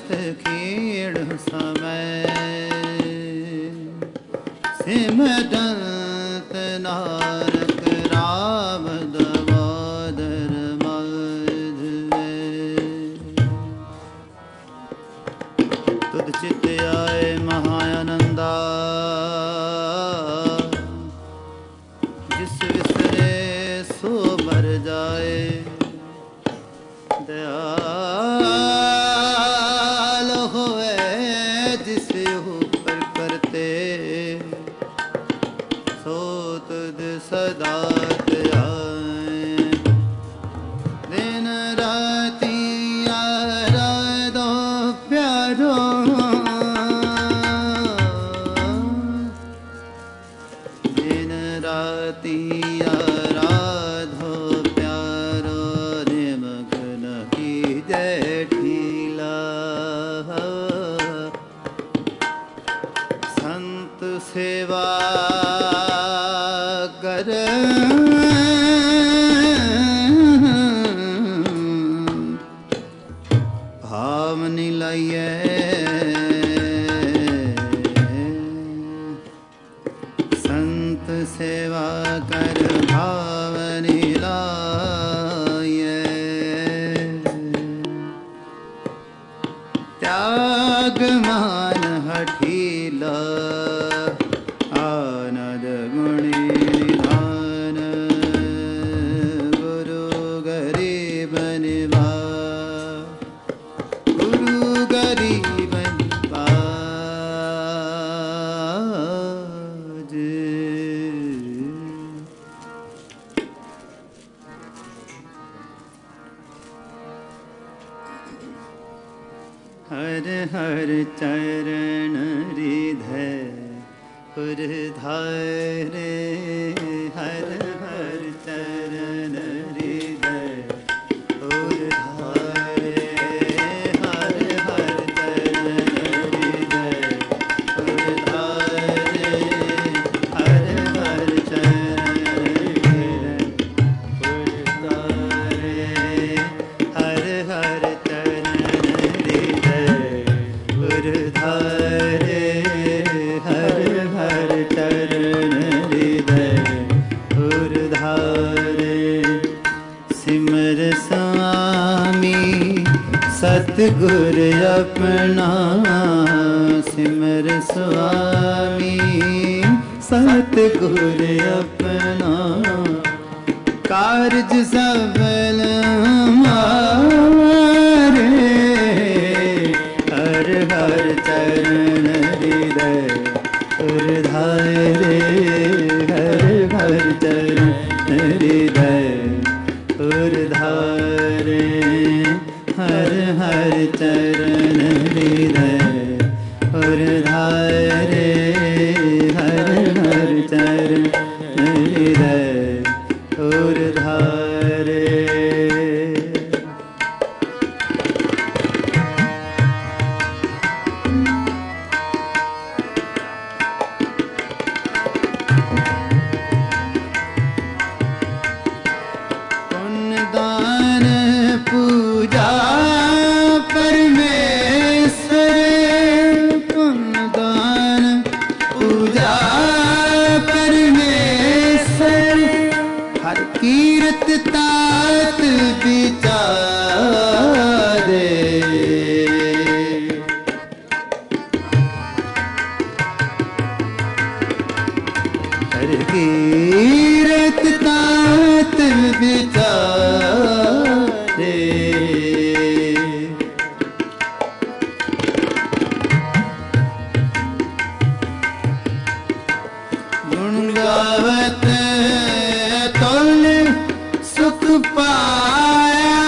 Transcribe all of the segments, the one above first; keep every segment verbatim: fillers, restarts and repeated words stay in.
खीण समय सिमरत नारक राम दामोदर माधवे तुद चित आए महानंदा जिस विसरे सो मर जाए दयाल होए जिस ऊपर करते सो तुद सदा त्याए दिन राती आराधो प्यारो दिन राती आराधो प्यारो निमग्न की जठीला संत सेवा कर भाव निलाइए संत सेवा कर भाव निलाइए त्याग मान हठीला आनंद गुणी निधान गुरु गरीब निभा गुरु गरीब निभाज हर हर चरण हृदय उर्धारे हर हर चरण हृदय उर्धारे हर हर चरण हृदय उर्धारे हर हर चरण हृदय उर्धारे हर हर चरण हृदय उर्धारे हर हर चरण हृदय उर्धारे सिमर स्वामी सतगुर अपना सिमर स्वामी सतगुर अपना कारज सफल हमारे हर हर चरण हृदय उर्धारे हर हर चरण हृदय उर्धारे हर हर चरण हृदय उर्धारे हर हर चरण हृदय उर्धारे दान पूजा परमेश्वर पुण्य दान पूजा परमेश्वर हर कीर्त तात विचारे हर कीर्त तात विचारे गुण गावत तुल सुख पाया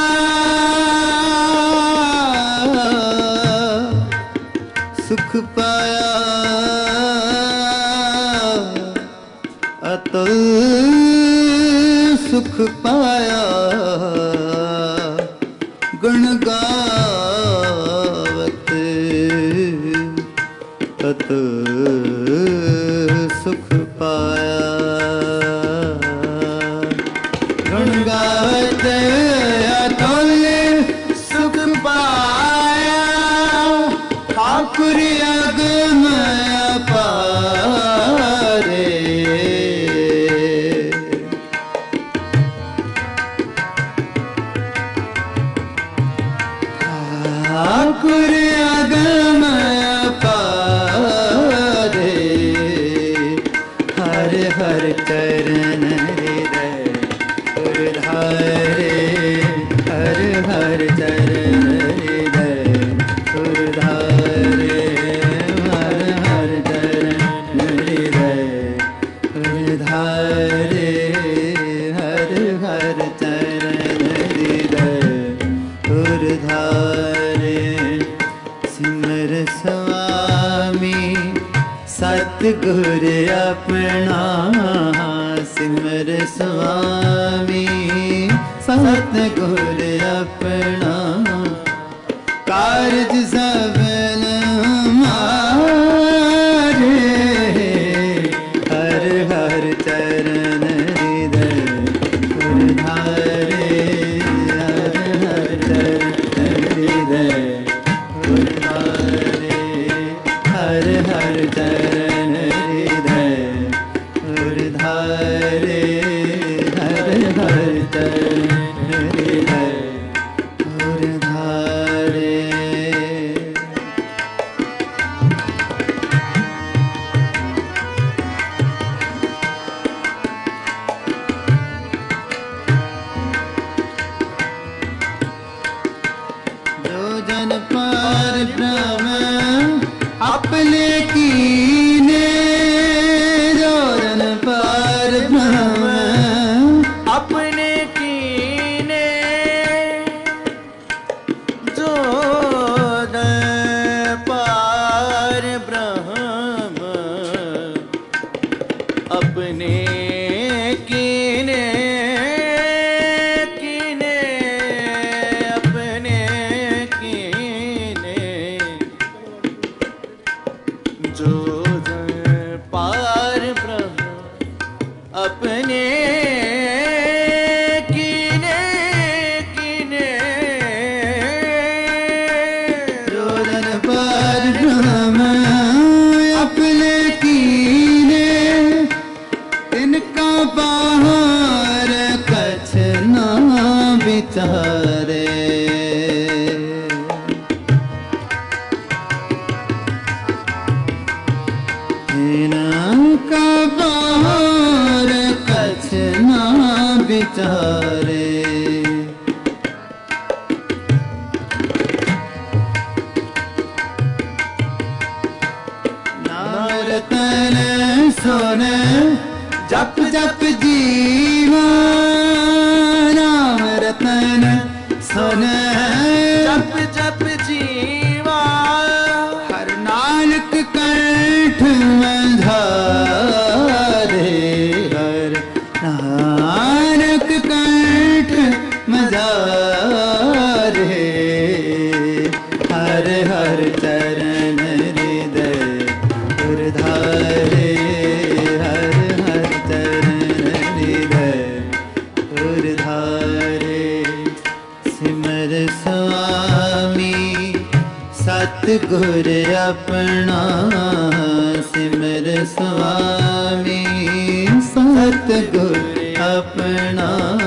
सुख पाया अतुल सुख पाया गुण गावत अतुल सुख पाया गुण गावत अतुल सुख पाया ठाकुर अगम अपारे ठाकुर अगम अपारे हर हर चरण हृदय उधारे हर हर चरण हृदय उधारे हर हर चरण हृदय उधारे हर हर चरण हृदय उधारे सिमर स्वामी सतगुर अपना सिमर स्वामी सतगुर अपना कारज सबन हमारे हर हर चरण हृदय उधारे हर हर चरण हृदय उधारे हर हर चरण हृदय उधारे हर हर चरण हृदय उधारे जो जन पर ब्रह्म अपने कीने जो जन पर ब्रह्म अपने कीने जो जन पार ब्रह्म अपने कीने कीने अपने कीने जो जन पार ब्रह्म अपने कीने कीने जो जन पर ब्रह्म अपने कीने इनका बाहर कछ ना विचारे इनका बाहर कछ ना विचारे नाम रतन सुन जप जप जीवा नाम रतन सुन जप जप जीवा हर नानक कंठ मझारे हर नानक कंठ मझारे हर हर चरण हृदय उधारे हर हर चरण हृदय उधारे सिमर स्वामी सतगुर अपना सिमर स्वामी सतगुर अपना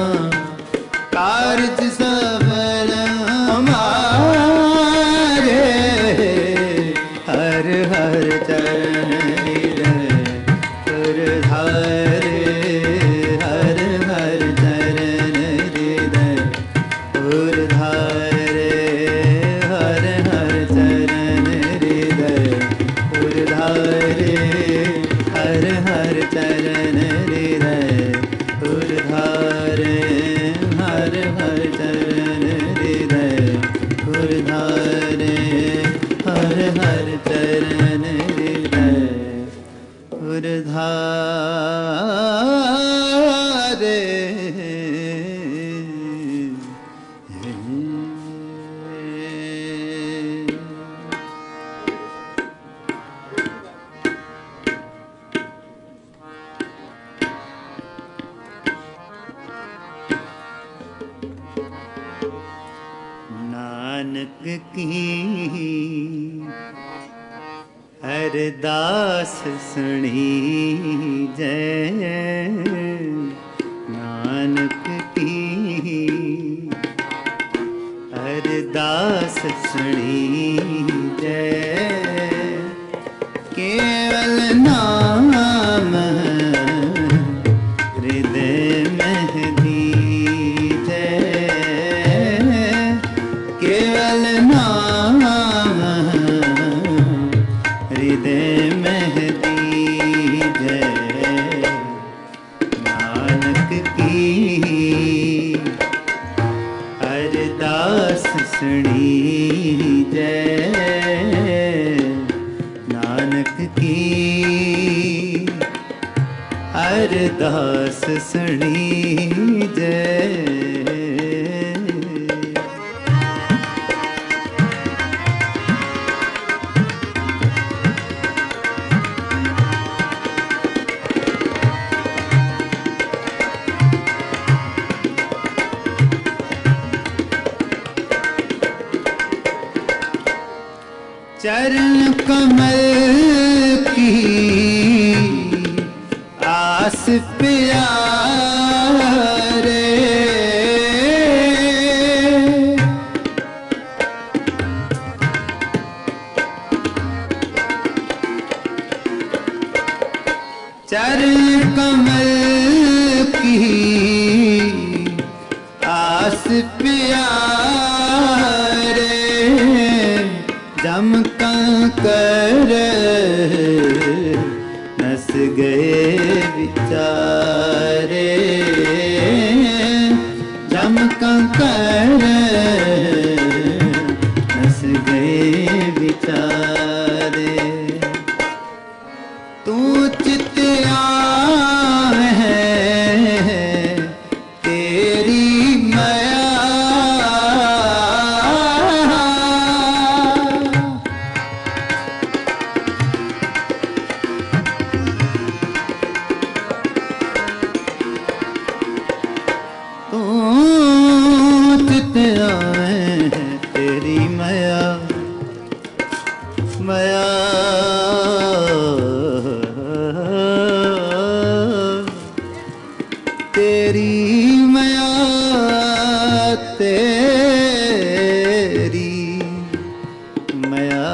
कारज सबल हमारे हर हर चरण हृदय उधारे हर हर चरण हृदय उधारे हर हर चरण हृदय उधारे हर हर चरण हृदय उधारे हर हर चरण हृदय उधारे हर हर चरण हृदय उधारे नानक की अरदास सुनी जय नानक की, अरदास सुनी जय केवल नाम हृदय में दीजै, केवल नाम हृदय में दीजै नानक की, अरदास सुनी जय नानक की, अरदास सुनी जय। चरण कमल की आस प्यारे, चरण कमल की आस प्यारे, जम कंकर नस गए विचारे, जम कंकर नस गए विचारे, तू चितिया है तेरी माया, तेरी माया माया तेरी माया तेरी माया,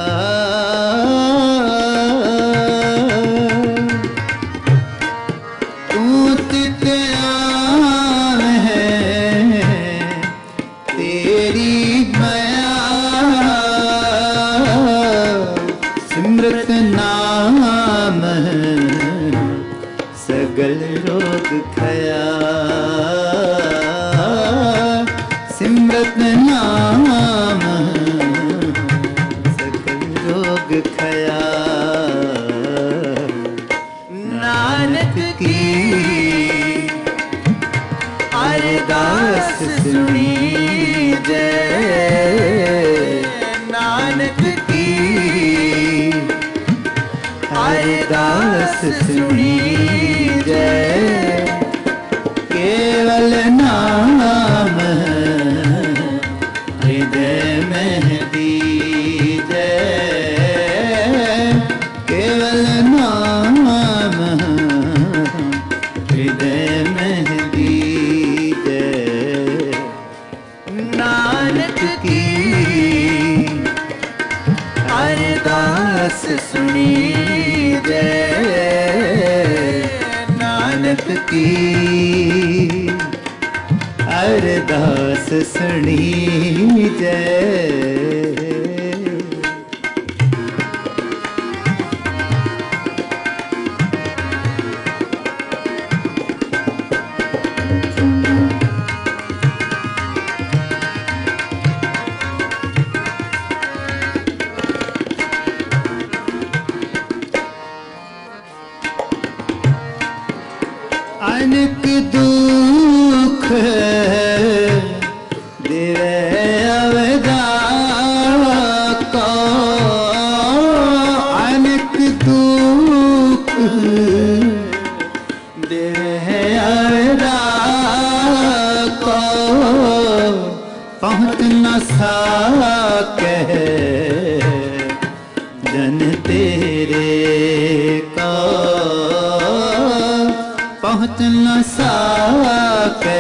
तू तितिया है तेरी माया, सिमरत नाम सगल रोग खया, सिमरत नाम सगल रोग खया, नानक की अरदास सुनी जय नानक की, अरदास सुनी जय केवल नाम हृदय में दीजै, केवल नाम हृदय में दीजै नानक की, अरदास सुनी जय नानक की, अरदास सुनी जय। अनेक दुख देवे अवदार को, अनेक दुख देवे अवदार को, पहुँच न सके जन तेरे का पहुँच न सके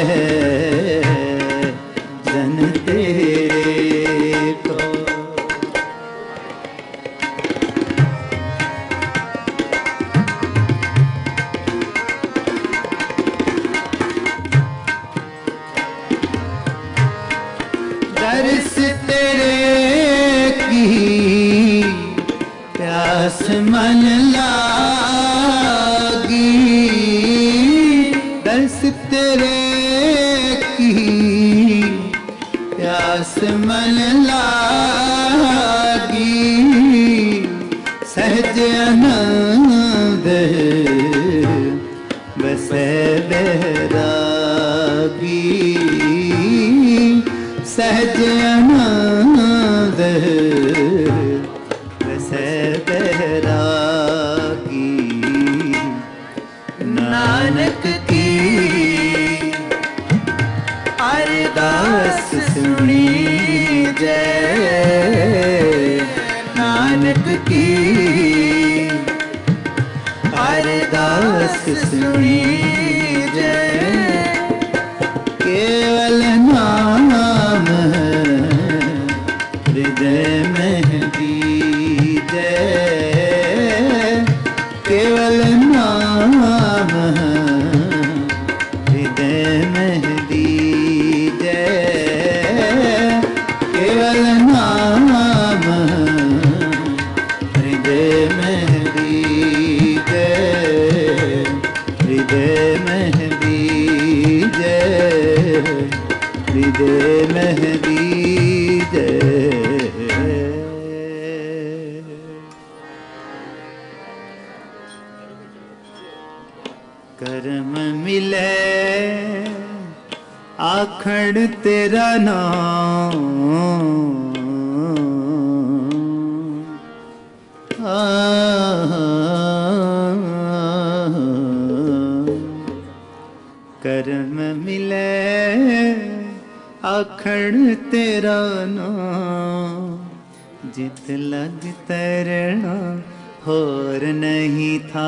जन तेरे को। दर्श तेरे की प्यास मन लागी, दर्श तेरे की प्यास मन लागी, सहज आनंद बसे बैरागी, सहज आनंद बसे बैरागी। नानक की अरदास सुनी जय, नानक की अरदास सुनी जय। केवल नाम हृदय में दीजै, केवल नाम हृदय में दीजै, केवल नाम हृदय में दीजै, हृदय में दीजै, हृदय में दीजै। कर्म मिले आखड़ तेरा नाम, आ कर्म मिले आखड़ तेरा नाम, जित लग तैरना होर नहीं था,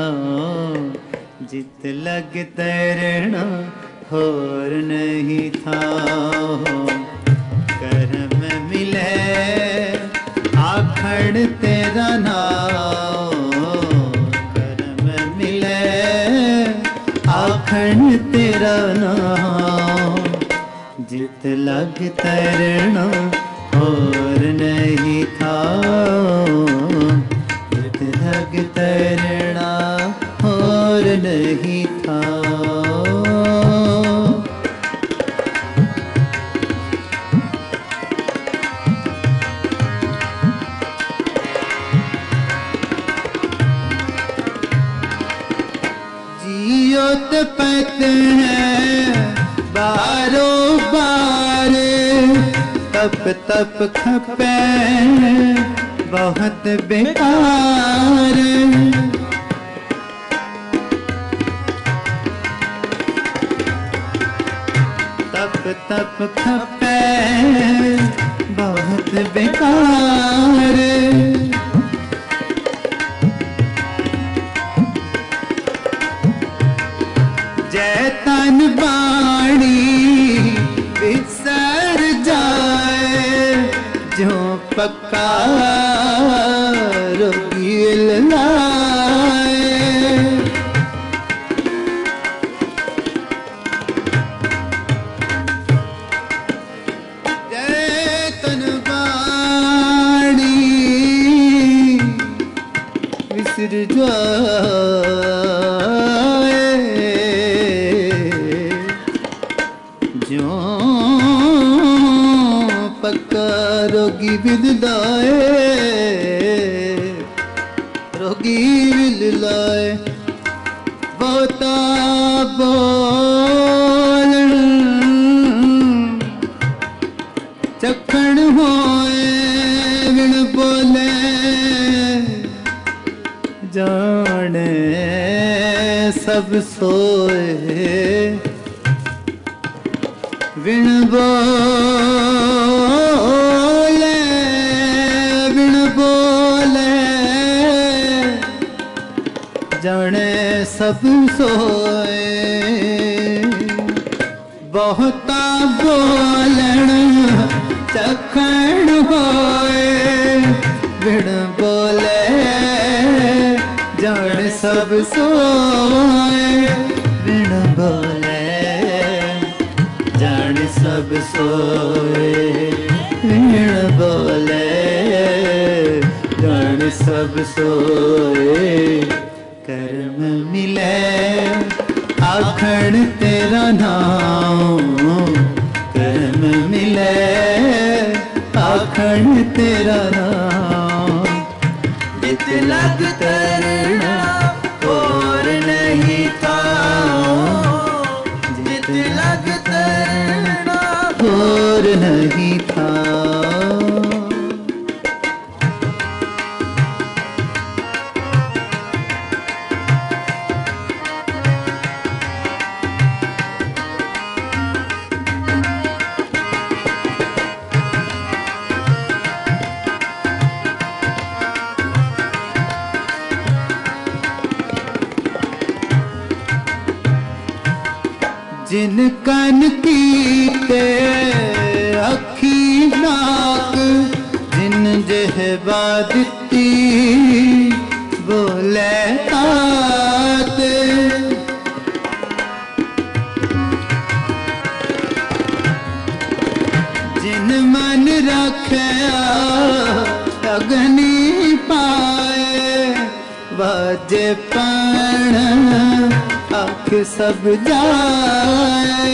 जित लग तैरना होर नहीं था। कर्म मिले आखड़ तेरा नाम, कर्म मिले आखड़ तेरा नाम, जित लग तैरना और नहीं था, जित लग तैरना और नहीं था। जियो तो पते हैं बारो बार, तप तप खपे बहुत बेकार, तप तप खपे बहुत बेकार। जय तन बाणी बिसर जाए, जो पक्का रोगी लाए। जय तन बाणी बिसर जाए, जो पक्का रोगी बिल लाए, रोगी बिल लाए। बोता बोल चखण होए बिन बोले, जाने सब सोए बिन बोले, बिन बोले जाने सब सोए बहुता बोलन चखण होए बिन बोले जाने सब सोए बिन बोले जाने सब सोए बिन बोले जाने सब सोए कर्म मिले आखण तेरा नाम कर्म मिले आखण तेरा नाम जित लग तरना और नहीं था जित लग तरना और नहीं था जिन कन कीते अखी नाक जिन जेहबा दिती बोले तात जिन मन रखया अग्नि पाए बाजे पण आँख सब जाए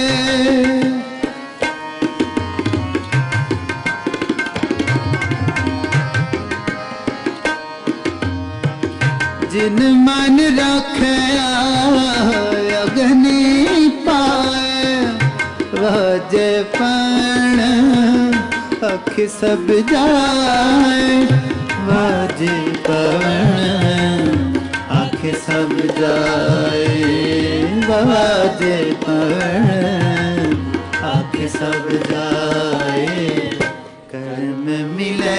जिन मन रखया अग्नि पाए वजे पण आँख सब जाए वजे पण आँख सब जाए बाजे पण आँख सब जाए कर्म मिले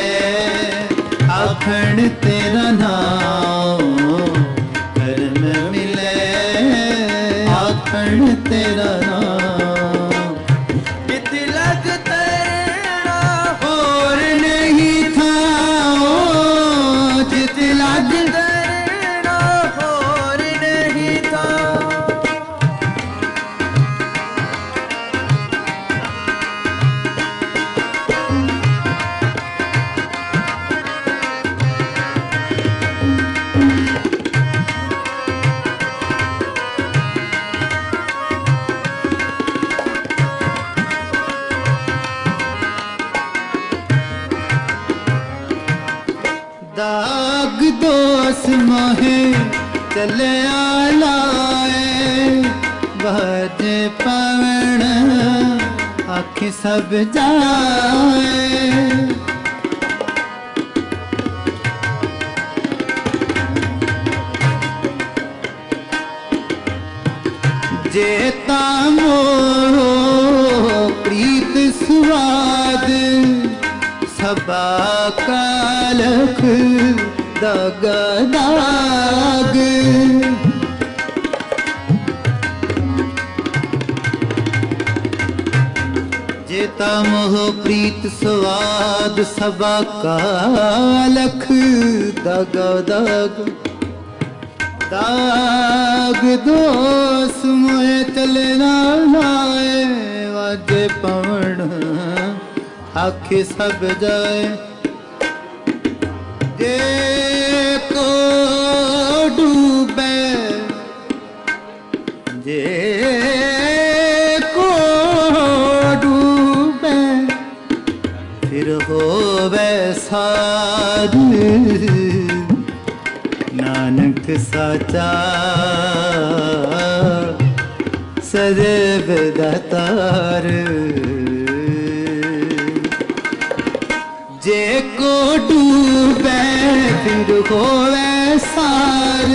आखण तेरा नाम कर्म मिले आखण तेरा नाम जित लग तरना और नहीं था ओ जित लग तरना और नहीं था दाग दोष मोहे चले आलाए बाजे पवन आँख सब जाए जेता मोह प्रीत स्वाद सबा कालख दाग दाग जेता मोह प्रीत स्वाद सबा कालख दाग दाग दाग दोष मोहे चलना लाए वाजे पवन आँख सब जाए जे को डूबे जे को डूबे फिर होवे साध नानक साचा सदैव दातार जे को डूबे फिर होवे सार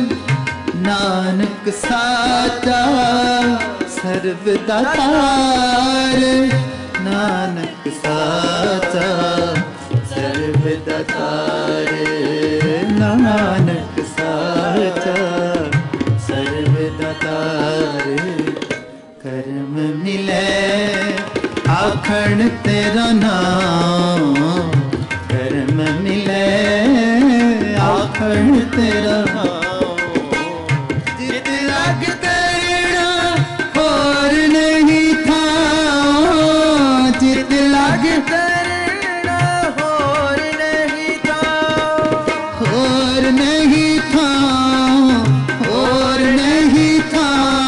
नानक साचा सर्वदातार नानक साचा सर्वदातार नानक साचा करते रहो जित लग करना और नहीं था जित लग करना और नहीं था और नहीं था और नहीं था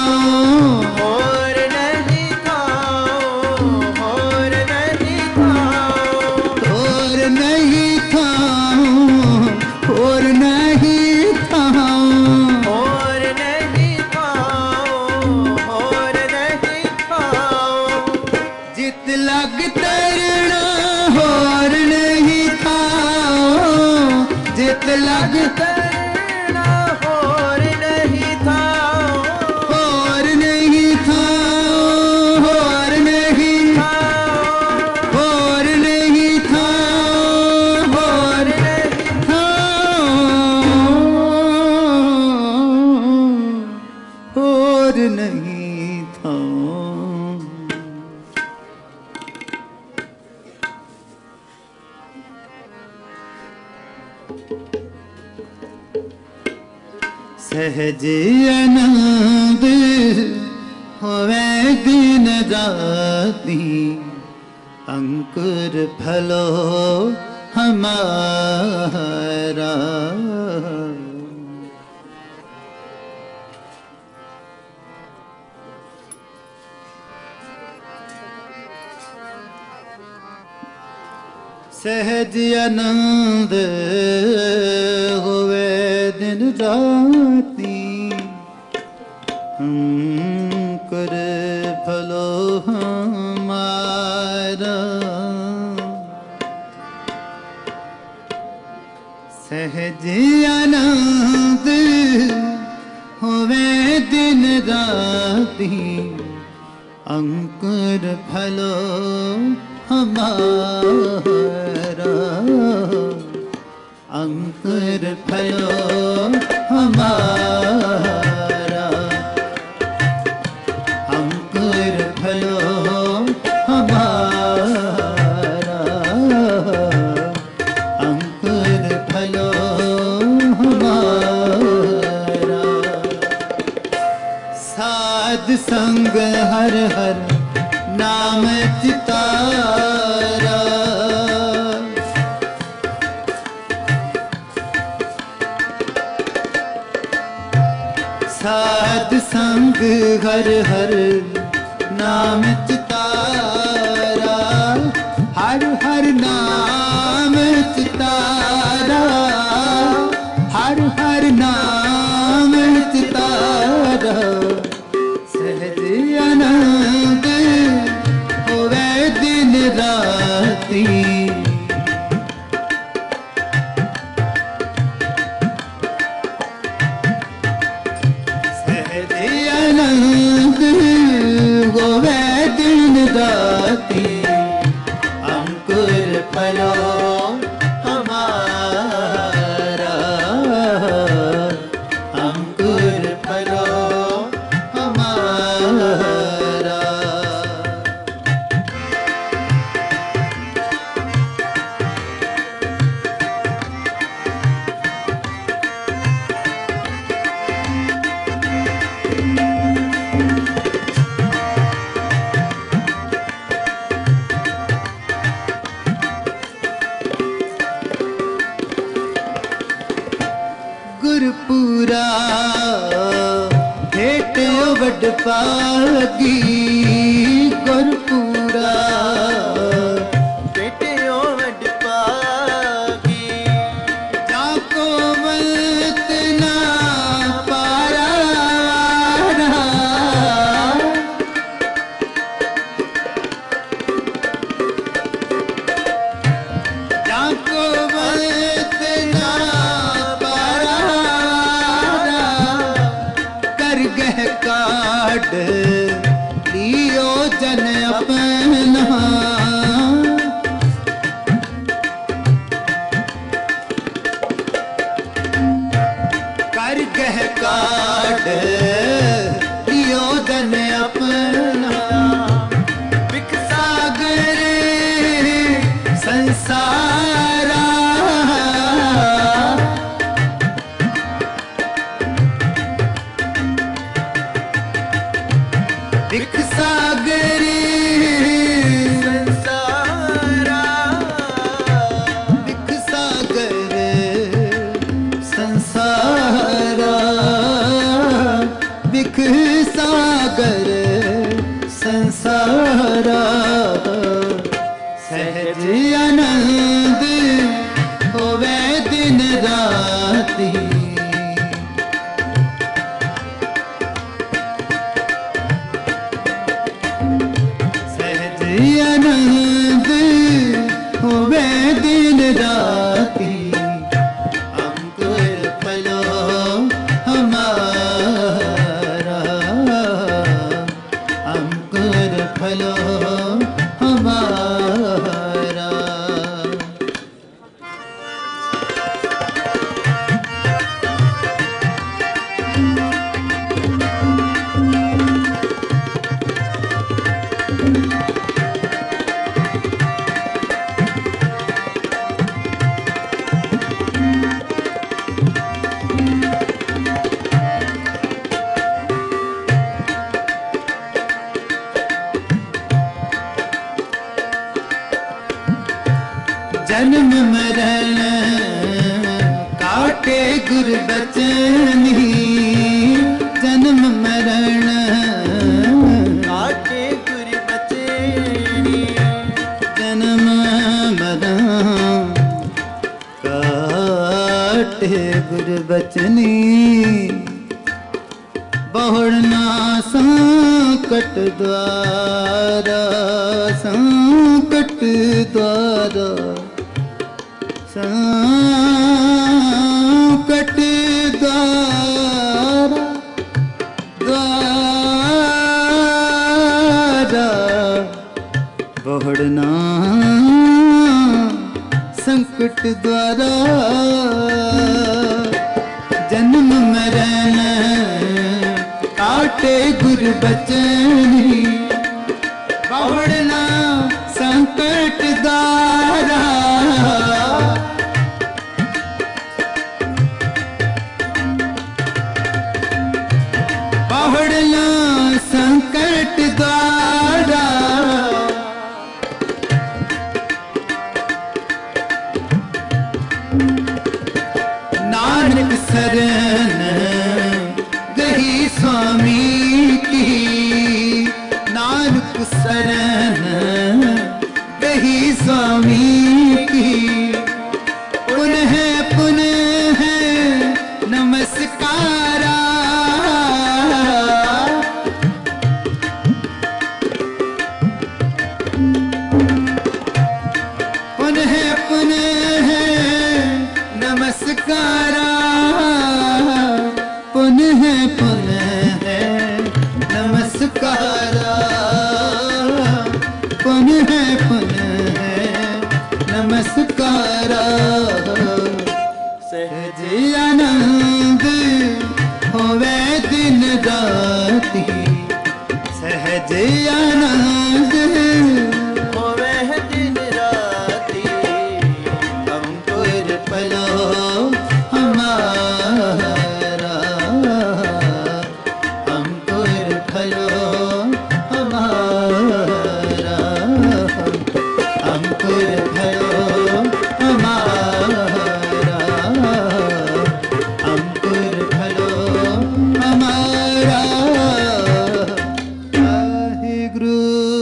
और नहीं था और नहीं था और नहीं था और नहीं था और नहीं था और नहीं था जित लग तरना और नहीं था जित लग करना और नहीं था और नहीं था और नहीं और नहीं था और नहीं था और नहीं था सहज आनंद होवे दिन राती अंकुर फलो हमारा सहज आनंद होवे दिन राती अंकुर फलो हमारा सहज आनंद होवे दिन राती अंकुर फलो हमारा अंकुर फलो हमारा अंकुर फलो हमारा अंकुर फलो हमारा साध संग हर हर नाम चितारा साध संग हर हर नाम चितारा हर हर नाम चितारा हर हर नाम चितारा सहज आनंद होवे दिन राती सहज आनंद होवे दिन राती अंकुर फलो हमारा अंकुर फलो हमारा गुरपुरा हेट वड पागी गुरपुरा बेटियों वड पागी जाको मत ना पारा जाको मत ना पारा कर गह काट लियो जन अपना कर गह काट लियो जन अपना बिक सागर संसारा राती सहज आनंद होवे दिन राती अंकुर फलो हमारा अंकुर फलो हमारा जन्म मरण काटे गुर बचनी जन्म मरण काटे गुर बचनी जन्म मरण काटे गुर बचनी बहुड़ना संकट द्वारा संकट द्वारा संकट द्वारा द्वारा बहुड़ना संकट द्वारा जन्म मरण काटे गुर बचनी बहुड़ना संकट द्वारा बहुड़ना संकट द्वारा नानक शरण गही स्वामी की नानक शरण गही स्वामी की पुनः पुनः नमस्कारा पुनः पुनः नमस्कारा पुनः पुनः नमस्कारा पुनः पुनः नमस्कारा सहज आनंद होवे दिन राती सहज आनंद होवे दिन राती अंकुर फलो हमारा अंकुर फलो हमारा अंकुर फलो हमारा अंकुर फलो हमारा वाहिगुरु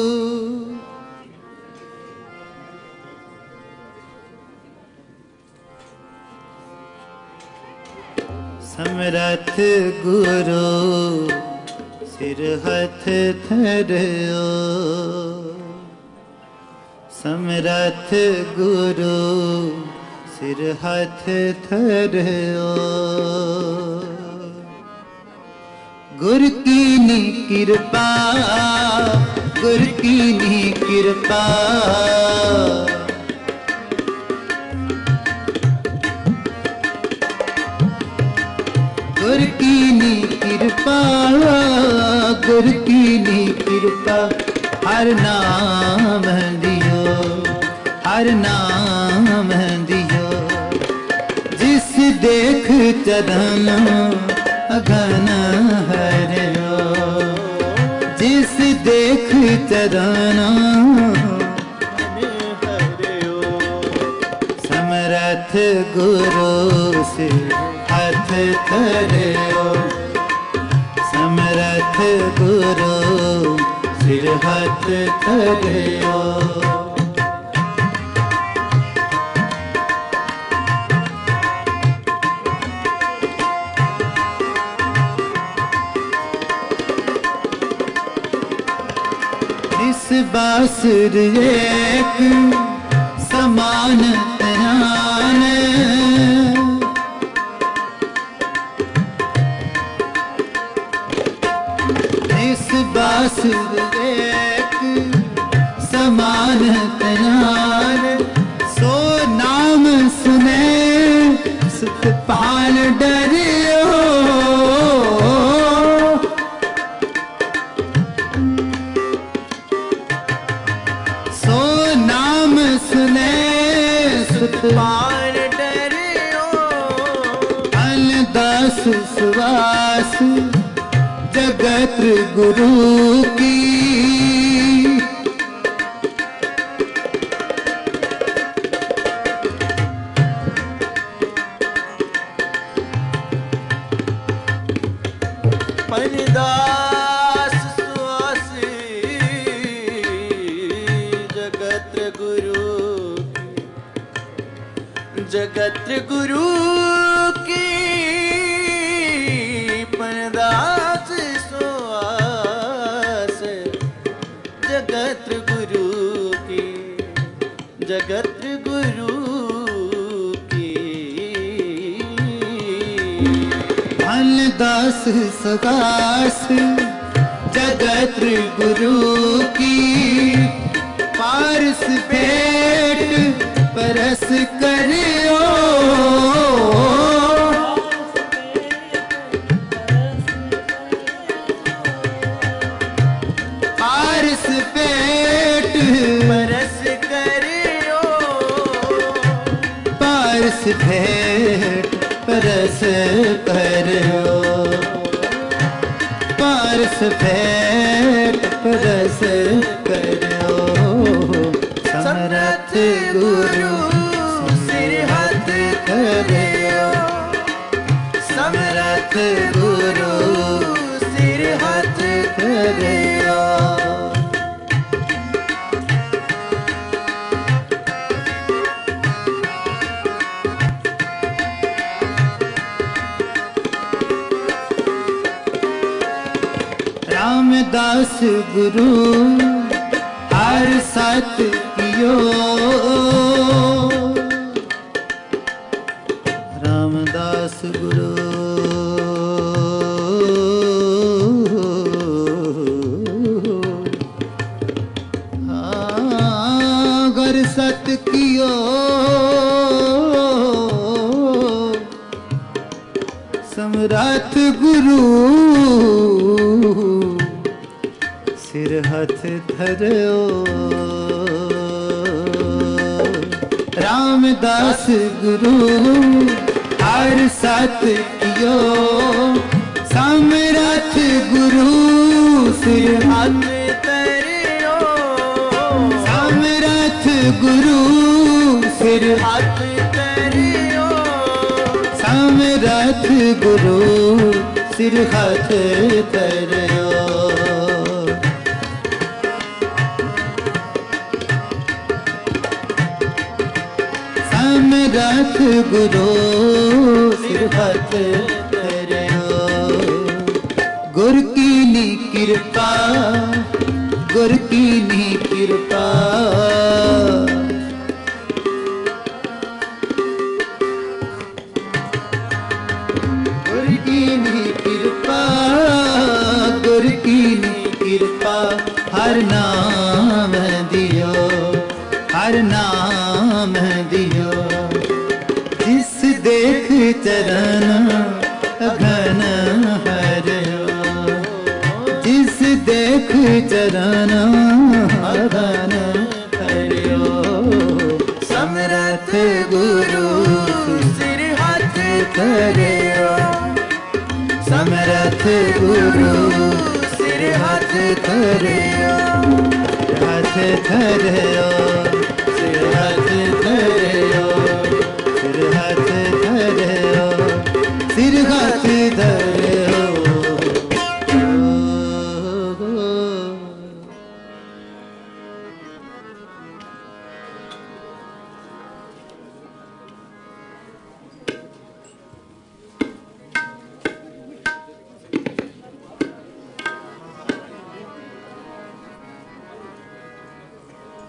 समरथ गुरु सिर हथ धरियो समरथ गुरु सिर हथ धरियो गुर की नी कृपा गुर की नी कृपा गुर की नी कृपा गुर की नी कृपा हर नाम दियो हर नाम दियो जिस देख चरण अगन हरियो जिस देख चरण समरथ गुरु से हथ धरियो समरथ गुरु सिर हथ धरियो बासुर एक समान ध्यान, इस बासुर एक समान ध्यान, सो नाम सुने सुख पाल डरियो, सो नाम सुने सुख पाल डरियो। दास सुवास जगत गुरु की, दास सुवास जगत गुरु, जगत गुरु की परदास सुवास जगत गुरु की, जगत गुरु दास सगास जगत गुरु की, पारस पेट परस करियो, पारस पेट परस करियो, पारस पेट परस करियो, पारस पेट परस करियो। समरथ गुरु सिर हाथ करियो, समरथ गुरु सिर हाथ करियो। रामदास गुरु हर सत कियो, रामदास गुरु हाँ घर सत कियो, समरथ गुरु सिर हाथ धरो। रामदास गुरु हर सत कियो, समरथ गुरु सिर हाथ धरो, समरथ गुरु सिर हाथ धरो, समरथ गुरु सिर हाथ धरो। समरथ गुरु सिर हाथ धरो। गुर की नी कृपा, गुर की नी कृपा, गुर की नी कृपा, गुर की नी कृपा, हर नाम दियो, हर नाम दियो। जिस देख चरण अघन हरियो, जिस देख चरण अघन हरियो। समरथ गुरु सिर हाथ धरियो, समरथ गुरु सिर हाथ धरियो, हाथ धरियो, सिर हाथ धरियो, सिर हाथ धरियो, सिर हाथ धरियो।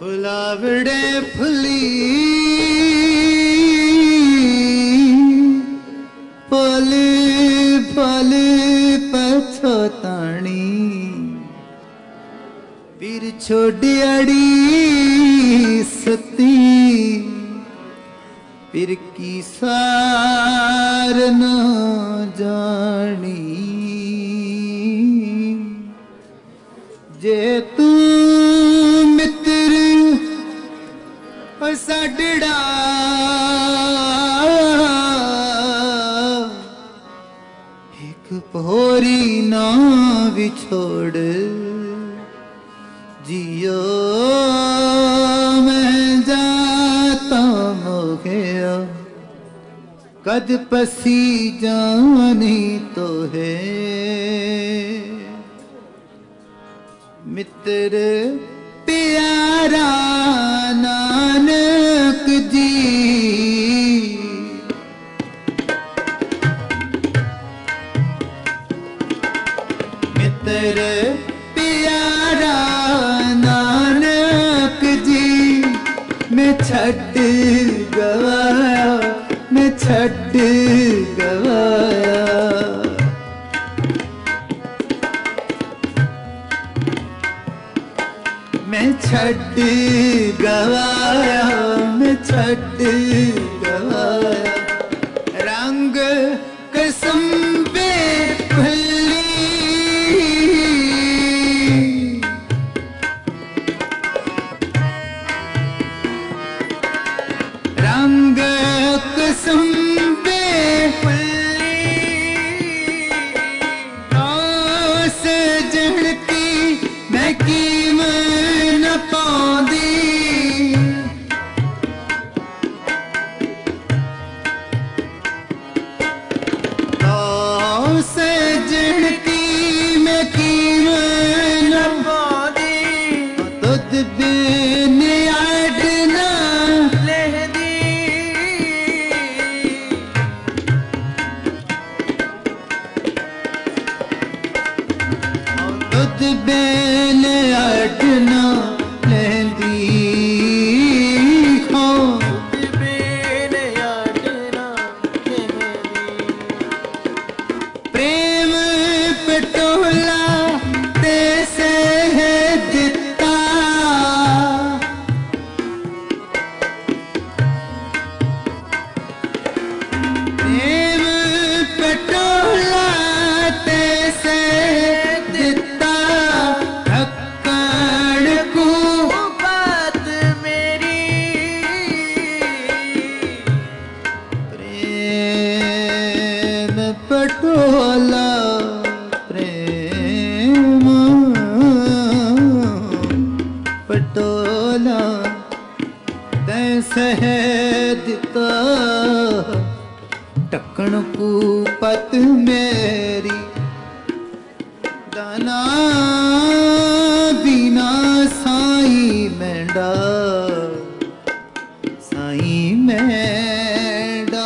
फुलावड़े फुली पल पल पछताणी पीर छोड़ियाड़ी सती पीर की सार न जानी जे तू मित्र साडड़ा एक पोरी ना विछोड़ जियो मैं जाता मोहया कद पसी जानी तो है मित्र प्यारा नानक जी मित्र प्यारा नानक जी मैं छड़ गवाया मैं छड़ गवाया मैं छड़ गवाया मैं छड़ गवाया रंग कसम पे फली रंग कसम पे फली सजन की मैं कीमत न पाਉਂਦੀ सजन की मैं कीमत न पाਉਂਦੀ तुद बिन अडना लहदी तुद बिन अडना लहदी हो बिन अडना प्रेम पटोला तैसे है दिता प्रेम पटोला तैसे दिता धक्कड़ को बात मेरी प्रेम पटोला प्रेम पटोला तैसे है दिता टक्कण को पत मेरी दाना बिना साई मेंढा साई मेंढा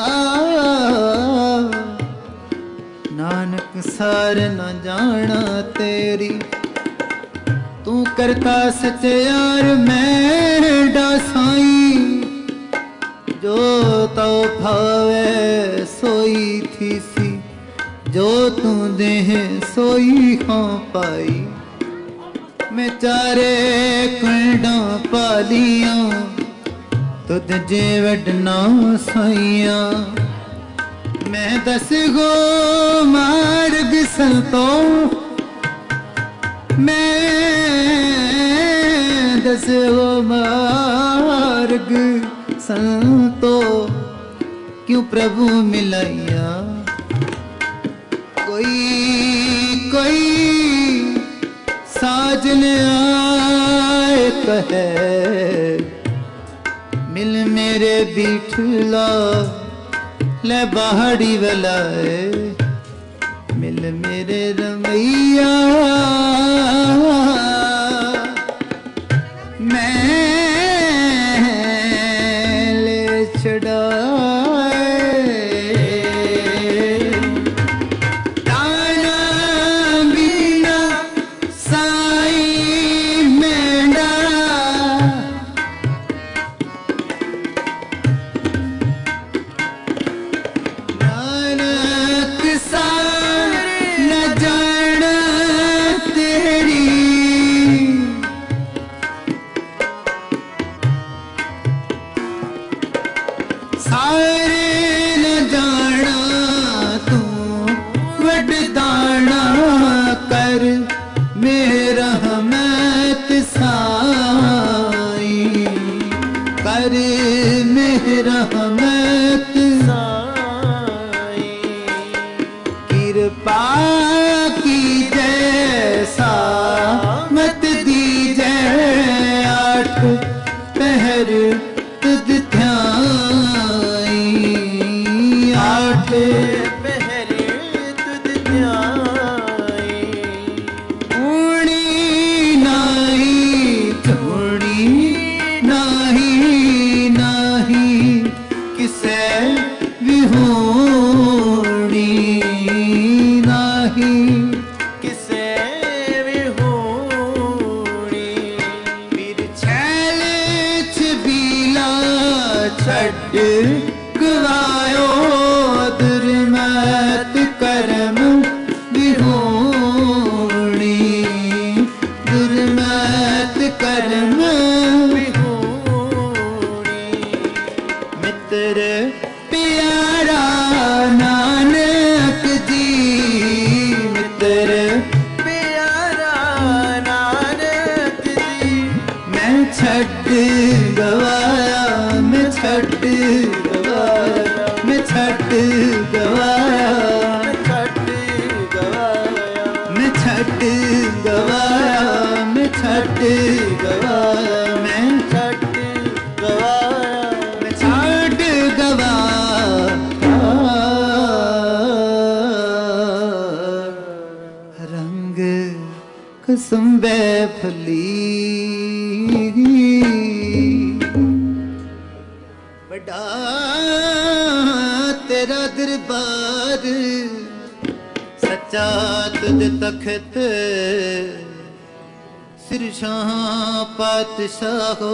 नानक सार न जाना तेरी तू करता सचयार मेंढा साई जो तो भावे सोई थी सी जो तू देह सोई हाँ पाई मैं चारे कंडा पालिया तुद जे वडना साइया मैं दस गो मार्ग संतो मैं दस गो मार्ग संतो क्यों प्रभु मिलाइया कोई कोई साजन आए कहे मिल मेरे बिठला ले बाहड़ी वलाए मिल मेरे रमैया मैं ले छड़ाए ताना बिना साई मेंढा कृपा की जैसा मत दीजै आठ पहर तुद ध्याई आठ पहर तुद ध्याई ऊणी नाही थोड़ी नाही नाही किसे विहोणी नाही किसे विहोणी वीर छैल छबीला छड़ गवायो दुर्मत करम विहोणी दुर्मत करम विहोणी मित्र प्यारा नानक जी मित्र प्यारा नानक जी मैं छड़ गवाया मैं छड़ गवाया मैं छड़ गवाया छठ गवाया मैं छड़ गवाया मैं छड़ गवाया मैं छठ गवाया मैं छड़ गवाया रंग कसम बेफली बड़ा तेरा दरबार सच्चा तुझ तखत सिर शाह पातशाहो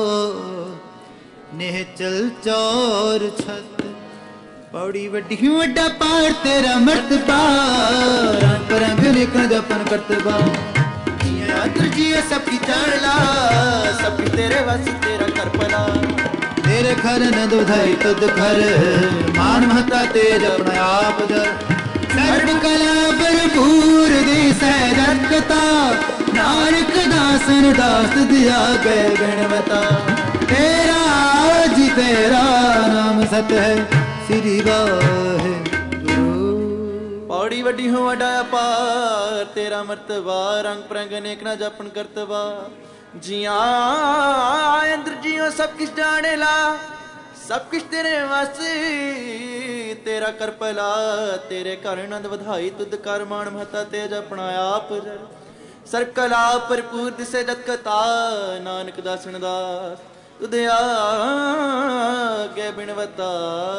निहचल चौर छत पौड़ी वड्डी वड्डा पार तेरा मर्तबा रंग रंग निकल जपन करतबा जी सबकी जान ला सब तेरे वस तेरा कर पला तेरे घर न दुधाई तुद घर मान महता तेज अपना आप दर सर्व कला भरपूर दे सहजता नानक दासन दास दिया गए गणवता तेरा जी तेरा नाम सत है श्री वाहिगुरु पौड़ी वड्डी हो वड्डा पार तेरा मर्तबा रंग प्रंग नेक ना जपन करतबा जिया अंदर जियो सब किस जाने ला सब कुछ तेरे वास तेरा कर पला तेरे कर नंद वधाई तुद कर मान महता तेज अपना आप सर कला भरपूर दिसे जत कथा नानक दासन दास तुद आगे बिनवता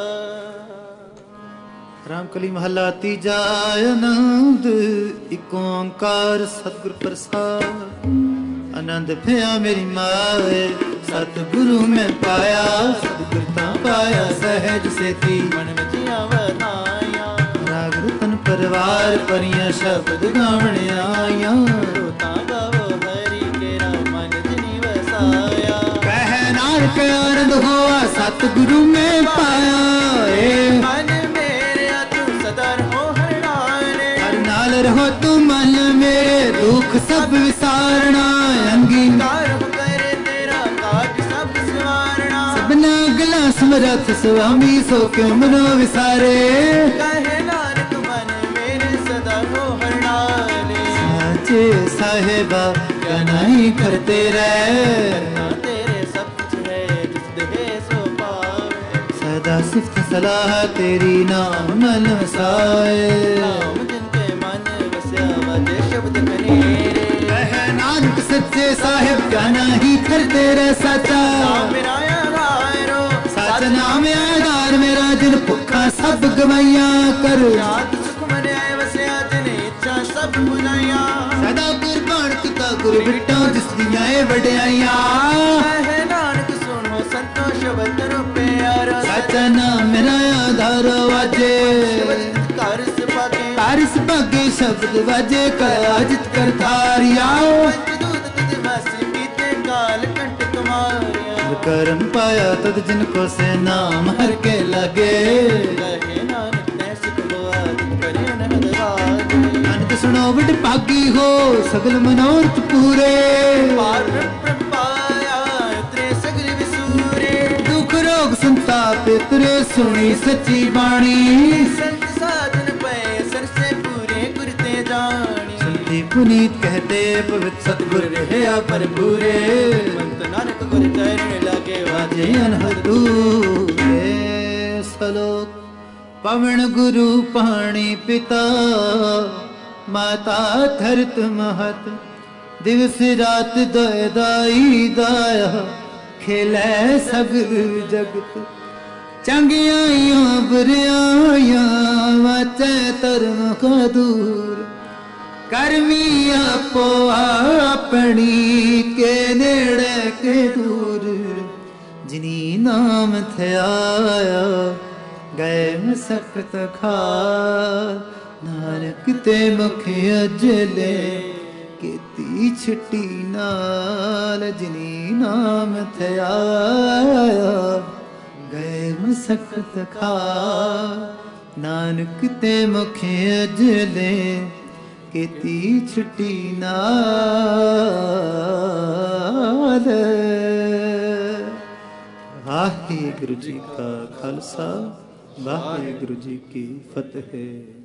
रामकली महला तीजा आनंद एक ओंकार सतगुर प्रसाद आनंद भया मेरी माए सतगुरु में पाया सतगुर ता पाया सहज सेती मन में आवताया राग रतन परिवार परिया शब्द गावण आया रोता गावो हरि केरा मन जिनी वसाया कह नानक आनंद हुआ सतगुरु में पाया ए मन रहो तू मन मेरे दुख सब विसारना अंगीकार करे तेरा काज सब सवारना सबना गला समरथ स्वामी सो क्यों मनो विसारे कहे नानक मन मेरे सदा हो हरणाले साचे साहेबा क्या नहीं करते रहे तेरे सब कुछ है जिस देहे सो पावे सदा सिफ्त सलाह तेरी नाम मन वसाए नानक सच्चे साहिब क्या नहीं करते रे सचा मेरा यारो सच नाम आधार मेरा जिन भुखा सब गवाइया कर याद सुख मन आए वसया जिन इच्छा सब बुझाइया सदा कुर्बान किता गुरु बिटा जिस दिया वड्याइया है नानक सुनो संतोष बतरो प्यार सच नाम मेरा आधार वाजे कारस पाके कारस पाके शब्द वाजे काजित कर थारिया करम पाया तद जिनको से नाम हर के लगे अनंत सुनो बड़ भागी हो सगल मनोरथ पूरे दुख रोग संताप तेरे सुनी सच्ची बाणी संत साधन पे सर से पूरे पुनीत कहते पवित्र सतगुर रहे भरपूरे संत नानक गुर चरण लागे वाजे अनहदूरे सलोक पवन गुरु पाणी पिता माता धरत महत दिवस रात दय दाई दाया खेलै सगल जगत चंगियां बुरियां वाचै धर्म का दूर करमी आपो अपनी के नेड़े के दूर जिनी नाम थयाया गए मसकत खार नानक ते मुख अजले केती छुट्टी नाल जिनी नाम थयाया गए मसकत खार नानक ते मुख अजले केती छुट्टी नाल। वाहिगुरु जी का खालसा वाहिगुरु जी की फतेह।